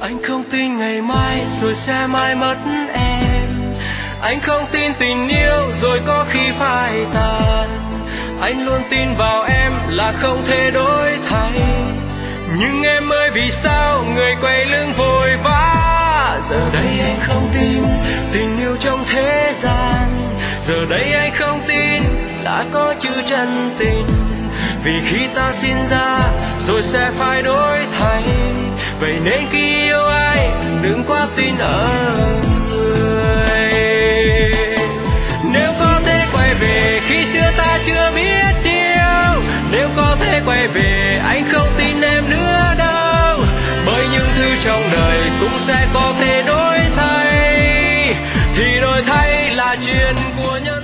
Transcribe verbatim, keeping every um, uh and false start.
Anh không tin ngày mai rồi sẽ mãi mất em. Anh không tin tình yêu rồi có khi phai tàn. Anh luôn tin vào em là không thể đổi thay. Nhưng em ơi vì sao người quay lưng vội vã. Giờ đây anh không tin tình yêu trong thế gian. Giờ đây anh không tin là có chữ chân tình. Vì khi ta sinh ra rồi sẽ phải đổi thay. Vậy nên khi yêu ai đừng quá tin ở người. Nếu có thể quay về khi xưa ta chưa biết yêu. Nếu có thể quay về anh không tin em nữa đâu. Bởi những thứ trong đời cũng sẽ có thể đổi thay. Thì đổi thay là chuyện của nhân